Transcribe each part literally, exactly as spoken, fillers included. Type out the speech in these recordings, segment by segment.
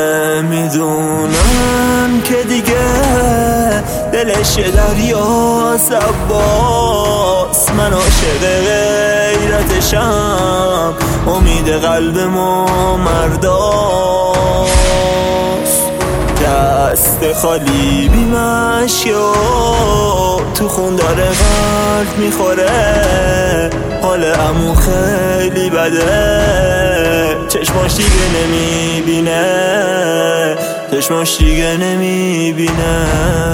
نمیدونن که دیگه دلش دریاست عباس. من عاشق غیرتشم، امید قلب ما مرداست. دست خالی بی مشیا تو خون داره قلب میخوره. حال عمو خیلی بده، چشماش دیگه نمیبینه، چشماش دیگه نمیبینه.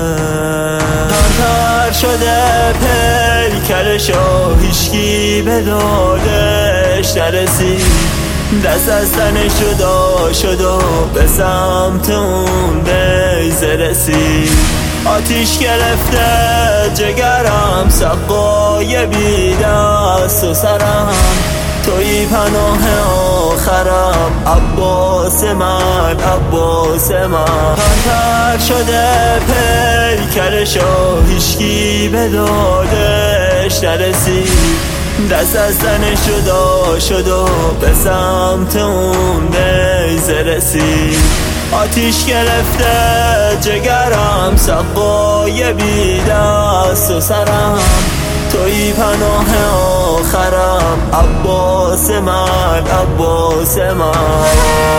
تر شده پیکرشو، هیچکی به دادش نرسید. دست از تنش جدا شد و به سمت اون بیزه رسید. آتیش گرفته جگرم، سقای بی دست و سرم، توی پناه آخرم. عباس من، عباس من. پرپر شده پیکرشو، هیچکی به دادش نرسید. دست از تنش جدا شد و به سمت اون بیزه رسید. آتیش گرفته جگرم، سقای بی دست و سرم، توی پناه آخرم. عباس من، عباس من.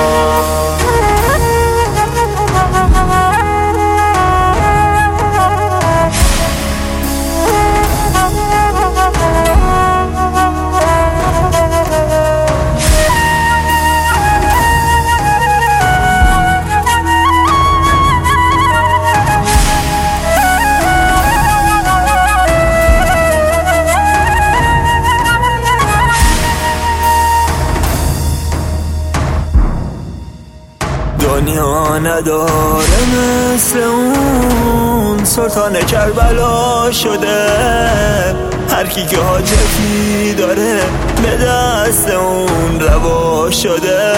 دنیا نداره مثل اون، سلطان کربلا شده. هر کی که حاجتی داره به دست اون روا شده.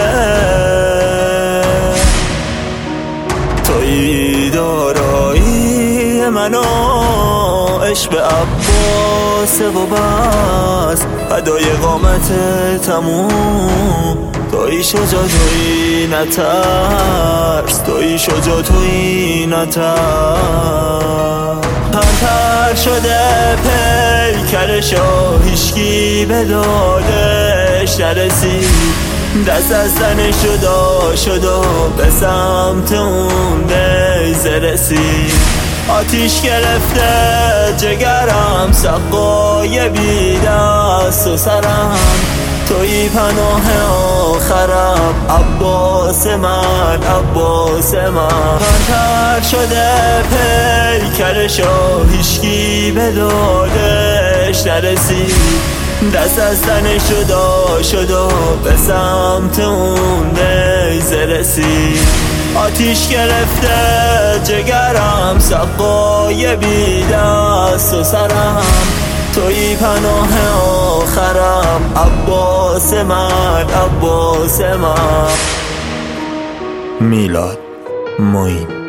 توی دارایی منو، عشق به عباس و بس، فدای قامت تموم. توی شجا توی نترس، توی شجا توی نترس. پرپر شده پیکرشو، هیچکی به دادش نرسید. دست از تنش جدا شد و به سمت اون بیزه رسید. آتیش گرفته جگرم، سقای بی دست و سرم، توی پناه آخرم. عباس من، عباس من. پرپر شده پیکرشو، هیچکی به دادش نرسید. دست از تنش جدا شد و به سمت اون بیزه رسید. آتیش گرفته جگرم، سقای بی دست و سرم، توی پناه آخرم. عباس من، عباس من. میلاد معین.